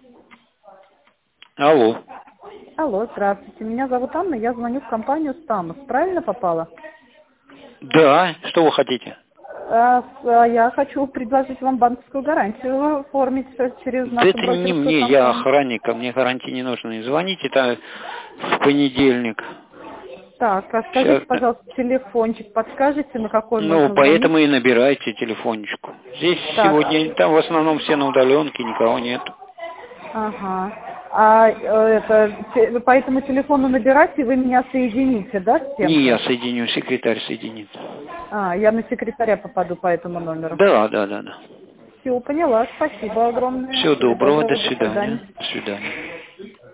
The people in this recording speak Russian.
Алло. Алло, здравствуйте. Меня зовут Анна, я звоню в компанию «Стамус». Правильно попала? Да, что вы хотите? Я хочу предложить вам банковскую гарантию оформить через Да нашу это не брокерскую мне, я компанию. охранник, а мне гарантии не нужны. Звоните там в понедельник. Так, а скажите, Сейчас. пожалуйста, телефончик, подскажете, на какой Ну, можно звонить? поэтому и набирайте телефончику. Здесь Так, сегодня, там в основном все на удаленке, никого нет. ага. По этому телефону набирать, и вы меня соедините, да, с Не кем-то? я соединю, секретарь соединит. Я на секретаря попаду по этому номеру. Да, да, да, да. Все, поняла. Спасибо огромное. Всего Всего доброго, до доброго. До свидания. свидания. До свидания.